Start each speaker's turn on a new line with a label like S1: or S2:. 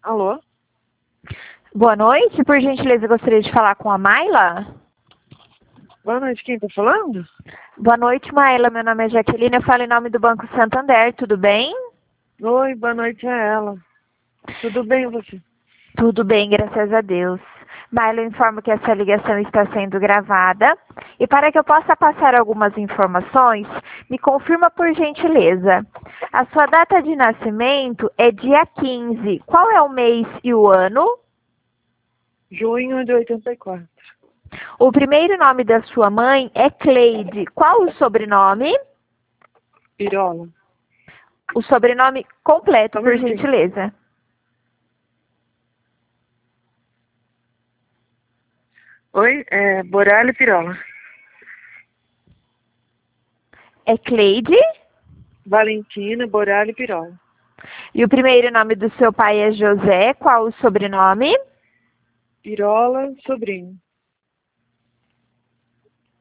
S1: Alô?
S2: Boa noite, por gentileza, gostaria de falar com a Maila.
S1: Boa noite, quem tá falando?
S2: Boa noite, Maila. Meu nome é Jaqueline, eu falo em nome do Banco Santander, tudo bem?
S1: Oi, boa noite a ela. Tudo bem, você?
S2: Tudo bem, graças a Deus. Maila, eu informo que essa ligação está sendo gravada e para que eu possa passar algumas informações, me confirma por gentileza. A sua data de nascimento é dia 15. Qual é o mês e o ano?
S1: Junho de 84.
S2: O primeiro nome da sua mãe é Cleide. Qual o sobrenome?
S1: Pirola.
S2: O sobrenome completo,
S1: Só um
S2: por
S1: minutinho.
S2: gentileza.
S1: Oi, Boralho Pirola.
S2: É Cleide.
S1: Valentina, Boralho Pirola.
S2: E o primeiro nome do seu pai é José. Qual o sobrenome?
S1: Pirola, sobrinho.